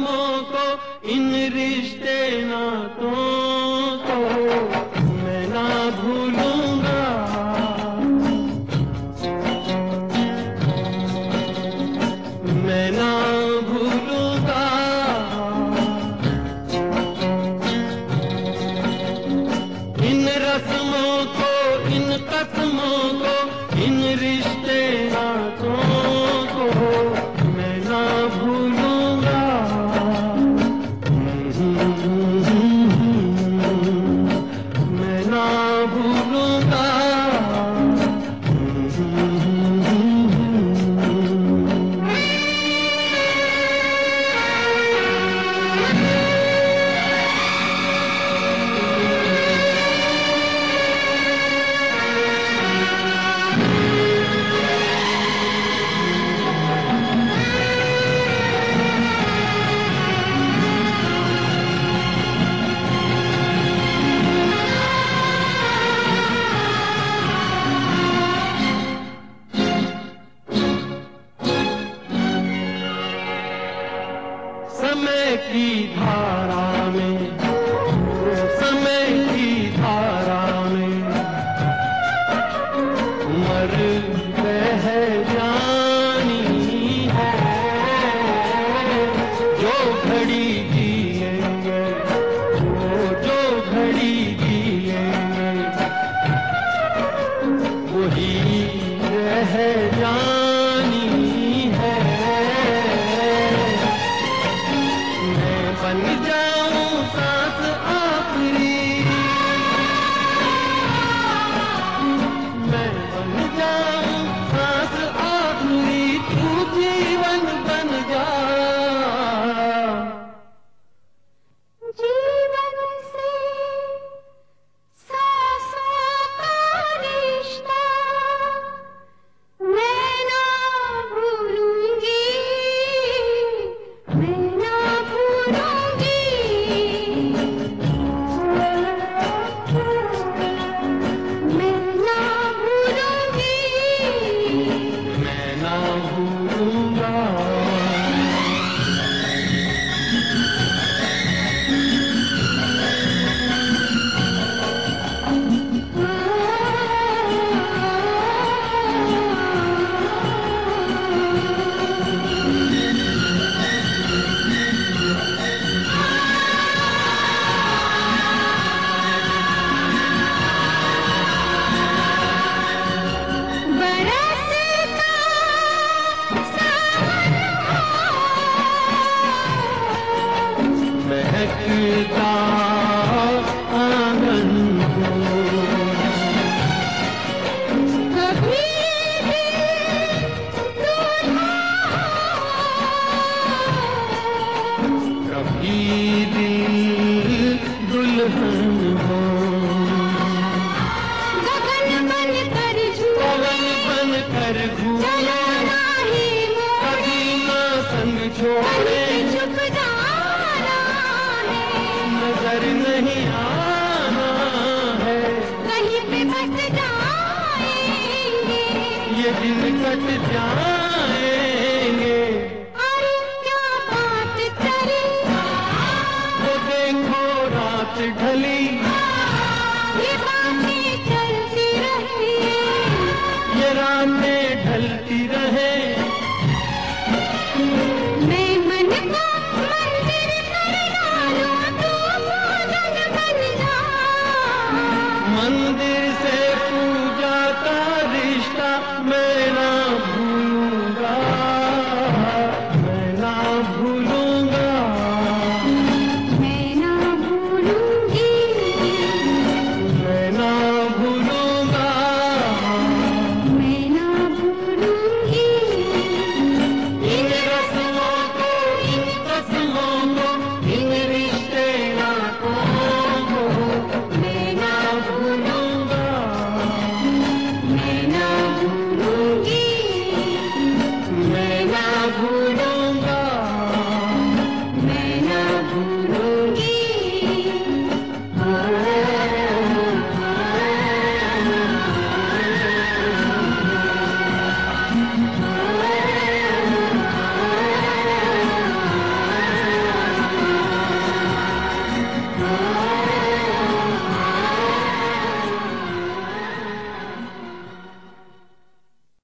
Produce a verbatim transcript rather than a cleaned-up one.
रस्मों को, इन रिश्ते नातों को मैं ना भूलूंगा। मैं ना भूलूंगा। इन रस्मों को, इन कसमों को, इन रिश्ते नातों को मैं ना भूलूंगा। मैं ना भूलूंगा। समय की धारा में, समय की धारा में मर बह जानी है। जो घड़ी जिएंगे, वो जो घड़ी जिएंगे वही रह जानी है। बन जाऊं सांस आखिरी, मैं बन जाऊं सांस आखिरी, तू जीवन बन जा। जीवन से सांसों का रिश्ता मैं ना भूलूंगी। मैं ना भूलूंगी। मैं ना भूलूंगी। मैं ना भूलूंगा। बरसता सावन महकता आंगन को, कभी कभी दिल दुल्हन हो। गगन बन कर पवन बन कर घूमे, कभी ना संग छोड़े। चुप जाना है, नजर नहीं आना है, कहीं पे बस जाएंगे। ये दिन कट जाएंगे। अरे क्या बात करें, वो देखो रात ढली।